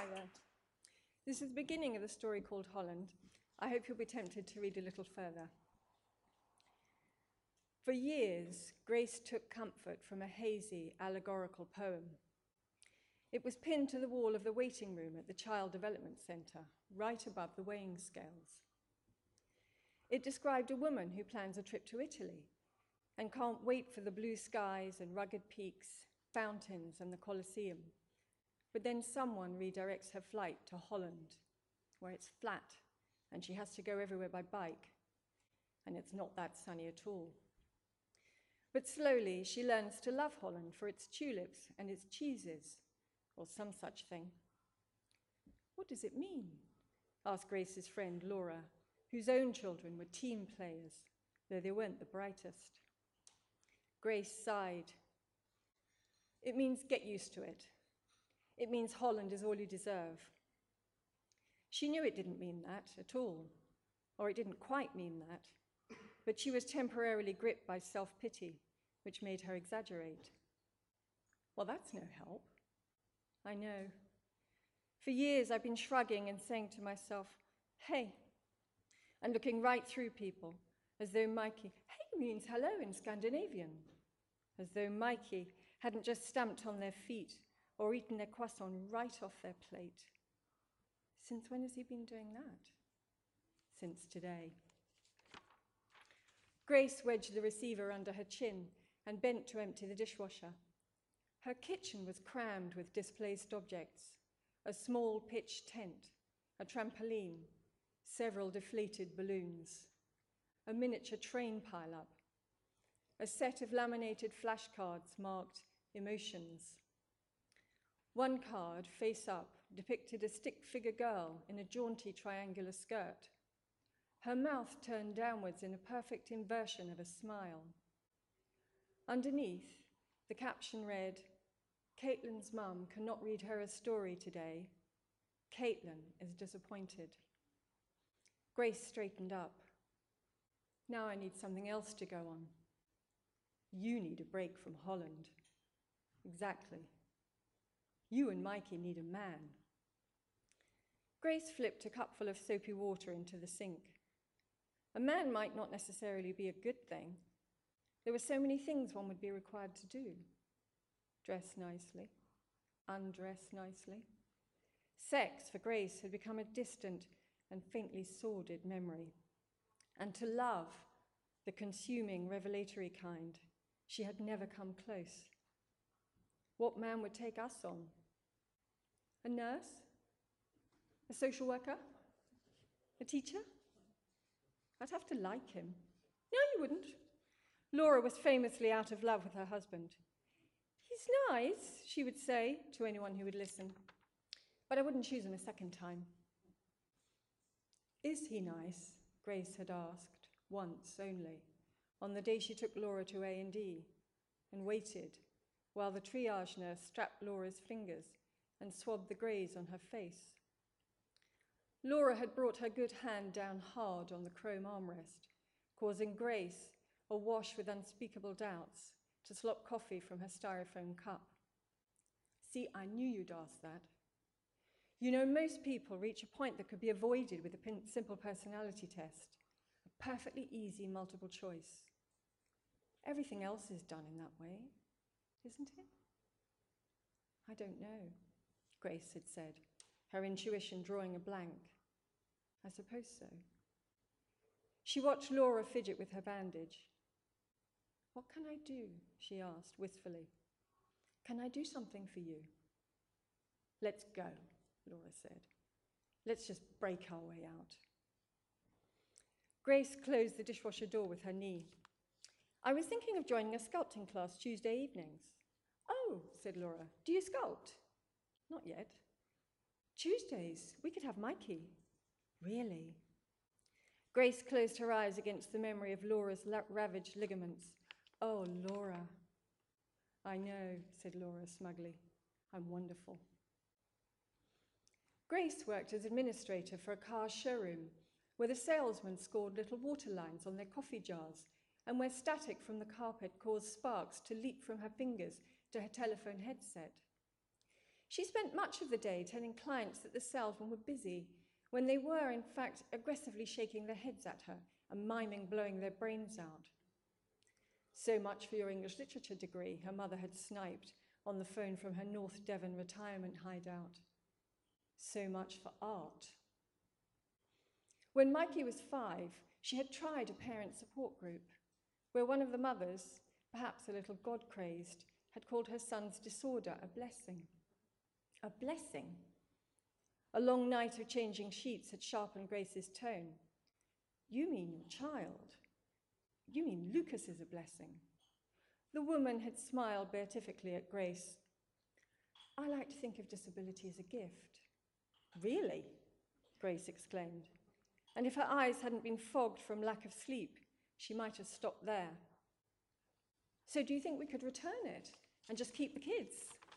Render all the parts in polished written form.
Hi there. This is the beginning of the story called Holland. I hope you'll be tempted to read a little further. For years, Grace took comfort from a hazy, allegorical poem. It was pinned to the wall of the waiting room at the Child Development Centre, right above the weighing scales. It described a woman who plans a trip to Italy and can't wait for the blue skies and rugged peaks, fountains and the Colosseum. But then someone redirects her flight to Holland, where it's flat and she has to go everywhere by bike, and it's not that sunny at all. But slowly she learns to love Holland for its tulips and its cheeses, or some such thing. What does it mean? Asked Grace's friend Laura, whose own children were team players, though they weren't the brightest. Grace sighed. It means get used to it. It means Holland is all you deserve. She knew it didn't mean that at all, or it didn't quite mean that, but she was temporarily gripped by self-pity, which made her exaggerate. Well, that's no help. I know. For years I've been shrugging and saying to myself, hey, and looking right through people, as though Mikey, hey means hello in Scandinavian, as though Mikey hadn't just stamped on their feet or eaten their croissant right off their plate. Since when has he been doing that? Since today. Grace wedged the receiver under her chin and bent to empty the dishwasher. Her kitchen was crammed with displaced objects, a small pitched tent, a trampoline, several deflated balloons, a miniature train pile-up, a set of laminated flashcards marked emotions. One card, face up, depicted a stick-figure girl in a jaunty triangular skirt, her mouth turned downwards in a perfect inversion of a smile. Underneath, the caption read, Caitlin's mum cannot read her a story today. Caitlin is disappointed. Grace straightened up. Now I need something else to go on. You need a break from Holland. Exactly. You and Mikey need a man. Grace flipped a cupful of soapy water into the sink. A man might not necessarily be a good thing. There were so many things one would be required to do. Dress nicely, undress nicely. Sex, for Grace, had become a distant and faintly sordid memory. And to love, the consuming, revelatory kind, she had never come close. What man would take us on? A nurse? A social worker? A teacher? I'd have to like him. No, you wouldn't. Laura was famously out of love with her husband. He's nice, she would say to anyone who would listen, but I wouldn't choose him a second time. Is he nice? Grace had asked, once only, on the day she took Laura to A&E, and waited while the triage nurse strapped Laura's fingers and swabbed the graze on her face. Laura had brought her good hand down hard on the chrome armrest, causing Grace, awash with unspeakable doubts, to slop coffee from her styrofoam cup. See, I knew you'd ask that. You know, most people reach a point that could be avoided with a simple personality test, a perfectly easy multiple choice. Everything else is done in that way, isn't it? I don't know, Grace had said, her intuition drawing a blank. I suppose so. She watched Laura fidget with her bandage. What can I do? She asked wistfully. Can I do something for you? Let's go, Laura said. Let's just break our way out. Grace closed the dishwasher door with her knee. I was thinking of joining a sculpting class Tuesday evenings. Oh, said Laura, do you sculpt? Not yet. Tuesdays, we could have Mikey. Really? Grace closed her eyes against the memory of Laura's ravaged ligaments. Oh, Laura. I know, said Laura smugly. I'm wonderful. Grace worked as administrator for a car showroom where the salesmen scored little water lines on their coffee jars and where static from the carpet caused sparks to leap from her fingers to her telephone headset. She spent much of the day telling clients that the salesmen were busy, when they were, in fact, aggressively shaking their heads at her and miming blowing their brains out. So much for your English literature degree, her mother had sniped on the phone from her North Devon retirement hideout. So much for art. When Mikey was 5, she had tried a parent support group, where one of the mothers, perhaps a little God-crazed, had called her son's disorder a blessing. A blessing? A long night of changing sheets had sharpened Grace's tone. You mean your child? You mean Lucas is a blessing? The woman had smiled beatifically at Grace. I like to think of disability as a gift. Really? Grace exclaimed. And if her eyes hadn't been fogged from lack of sleep, she might have stopped there. So do you think we could return it and just keep the kids?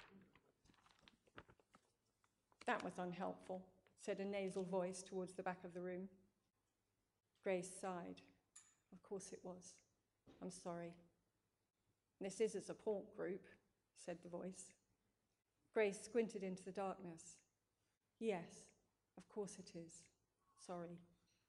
That was unhelpful, said a nasal voice towards the back of the room. Grace sighed. Of course it was. I'm sorry. This is a support group, said the voice. Grace squinted into the darkness. Yes, of course it is. Sorry.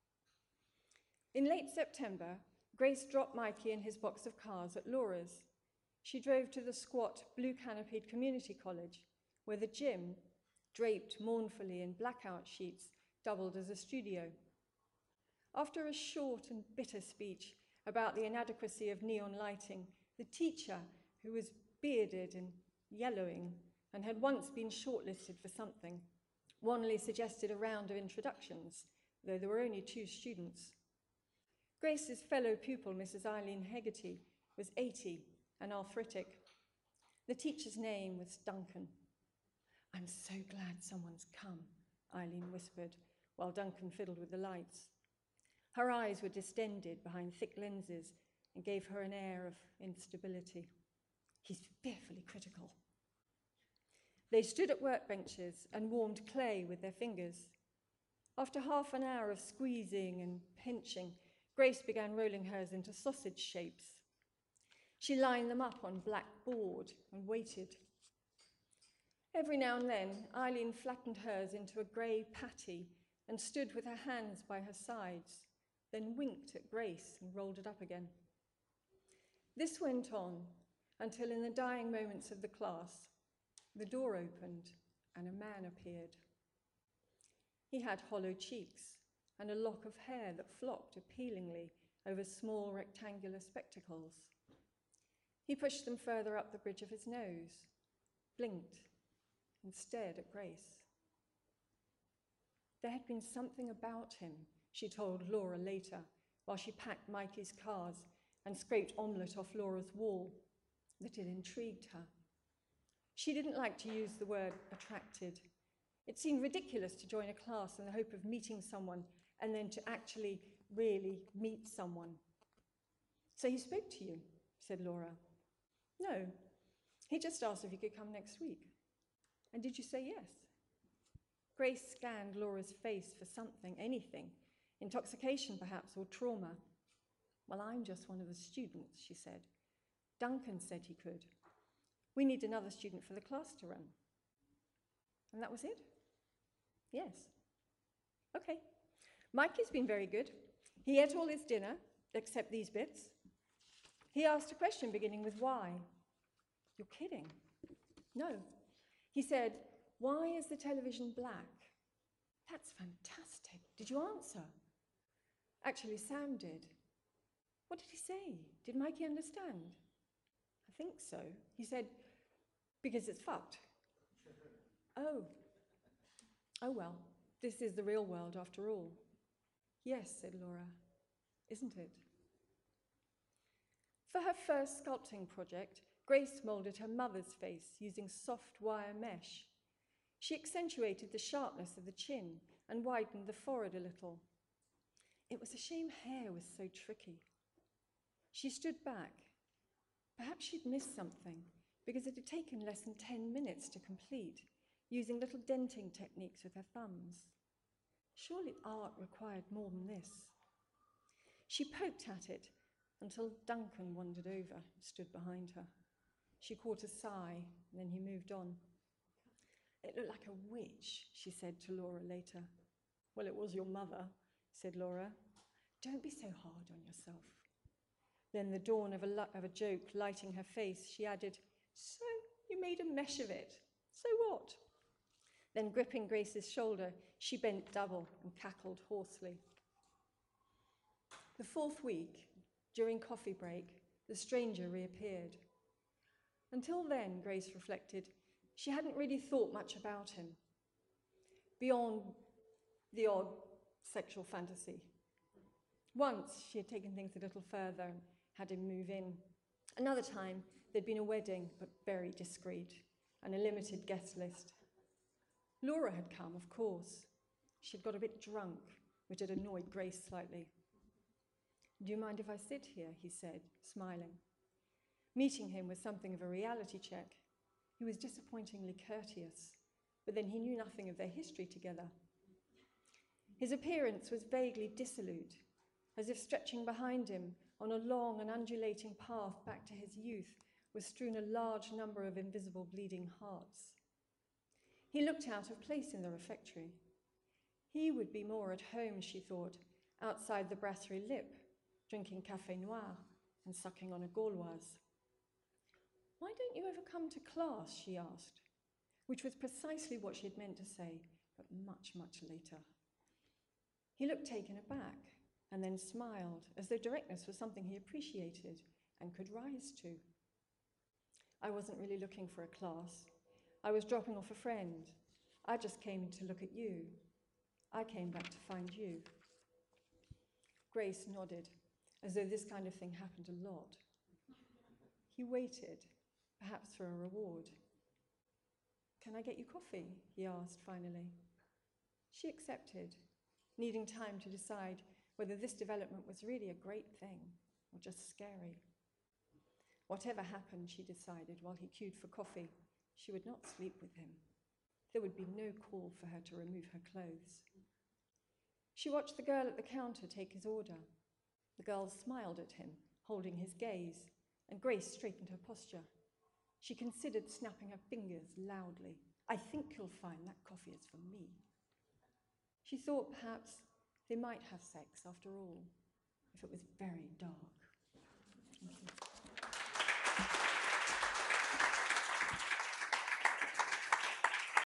In late September, Grace dropped Mikey in his box of cars at Laura's. She drove to the squat, blue-canopied community college, where the gym, draped mournfully in blackout sheets, doubled as a studio. After a short and bitter speech about the inadequacy of neon lighting, the teacher, who was bearded and yellowing and had once been shortlisted for something, wanly suggested a round of introductions, though there were only 2 students. Grace's fellow pupil, Mrs. Eileen Hegarty, was 80 and arthritic. The teacher's name was Duncan. I'm so glad someone's come, Eileen whispered, while Duncan fiddled with the lights. Her eyes were distended behind thick lenses and gave her an air of instability. He's fearfully critical. They stood at workbenches and warmed clay with their fingers. After half an hour of squeezing and pinching, Grace began rolling hers into sausage shapes. She lined them up on black board and waited. Every now and then, Eileen flattened hers into a grey patty and stood with her hands by her sides, then winked at Grace and rolled it up again. This went on until in the dying moments of the class, the door opened and a man appeared. He had hollow cheeks and a lock of hair that flopped appealingly over small rectangular spectacles. He pushed them further up the bridge of his nose, blinked, and stared at Grace. There had been something about him, she told Laura later, while she packed Mikey's cars and scraped omelette off Laura's wall, that had intrigued her. She didn't like to use the word attracted. It seemed ridiculous to join a class in the hope of meeting someone and then to actually really meet someone. So he spoke to you, said Laura. No, he just asked if you could come next week. And did you say yes? Grace scanned Laura's face for something, anything, intoxication perhaps, or trauma. Well, I'm just one of the students, she said. Duncan said he could. We need another student for the class to run. And that was it? Yes. Okay. Mikey's been very good. He ate all his dinner, except these bits. He asked a question beginning with why. You're kidding. No. He said, why is the television black? That's fantastic. Did you answer? Actually, Sam did. What did he say? Did Mikey understand? I think so. He said, because it's fucked. Oh. Oh well, this is the real world after all. Yes, said Laura. Isn't it? For her first sculpting project, Grace moulded her mother's face using soft wire mesh. She accentuated the sharpness of the chin and widened the forehead a little. It was a shame hair was so tricky. She stood back. Perhaps she'd missed something, because it had taken less than 10 minutes to complete, using little denting techniques with her thumbs. Surely art required more than this. She poked at it until Duncan wandered over and stood behind her. She caught a sigh, and then he moved on. It looked like a witch, she said to Laura later. Well, it was your mother, said Laura. Don't be so hard on yourself. Then the dawn of a joke lighting her face, she added, so you made a mesh of it. So what? Then gripping Grace's shoulder, she bent double and cackled hoarsely. The fourth week, during coffee break, the stranger reappeared. Until then, Grace reflected, she hadn't really thought much about him, beyond the odd sexual fantasy. Once, she had taken things a little further and had him move in. Another time, there'd been a wedding, but very discreet, and a limited guest list. Laura had come, of course. She'd got a bit drunk, which had annoyed Grace slightly. Do you mind if I sit here? He said, smiling. Meeting him was something of a reality check. He was disappointingly courteous, but then he knew nothing of their history together. His appearance was vaguely dissolute, as if stretching behind him on a long and undulating path back to his youth was strewn a large number of invisible bleeding hearts. He looked out of place in the refectory. He would be more at home, she thought, outside the brasserie Lip, drinking café noir and sucking on a Gauloise. Why don't you ever come to class, she asked, which was precisely what she had meant to say, but much, much later. He looked taken aback and then smiled, as though directness was something he appreciated and could rise to. I wasn't really looking for a class. I was dropping off a friend. I just came to look at you. I came back to find you. Grace nodded, as though this kind of thing happened a lot. He waited, perhaps for a reward. Can I get you coffee? He asked finally. She accepted, needing time to decide whether this development was really a great thing or just scary. Whatever happened, she decided, while he queued for coffee, she would not sleep with him. There would be no call for her to remove her clothes. She watched the girl at the counter take his order. The girl smiled at him, holding his gaze, and Grace straightened her posture. She considered snapping her fingers loudly. I think you'll find that coffee is for me. She thought perhaps they might have sex after all, if it was very dark. Thank you.